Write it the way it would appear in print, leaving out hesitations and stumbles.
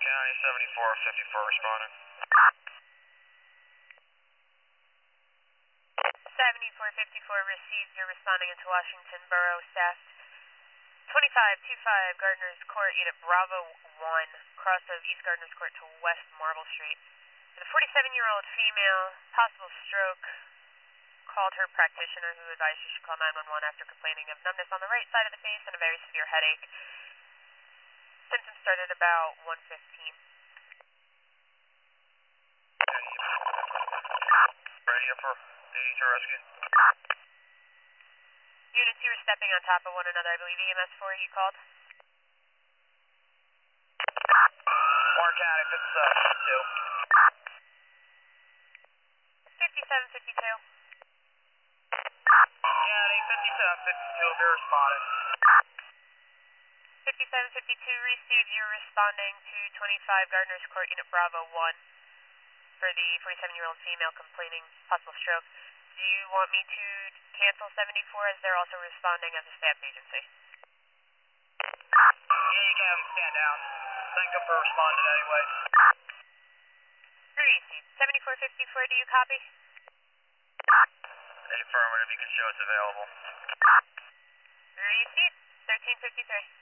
County 7454 responding. 7454 received. You're responding into Washington Borough staff. 2525 Gardner's Court, Unit Bravo 1, cross of East Gardner's Court to West Marble Street. The 47-year-old female, possible stroke, called her practitioner who advised she should call 911 after complaining of numbness on the right side of the face and a very severe headache. Symptoms started about 1:15. Ready for ED to rescue. Unit 2 are stepping on top of one another. I believe EMS 4 you called. Warren County 5752. 5752. County 5752 will be responding. 5752 received. You're responding to 25 Gardner's Court, Unit Bravo 1 for the 47-year-old female complaining possible stroke. Do you want me to cancel 74 as they're also responding as a staff agency? Yeah, you can have them stand down. Thank them for responding anyway. Received. 7454, do you copy? Affirmative, you can show it's available. Received. 1353.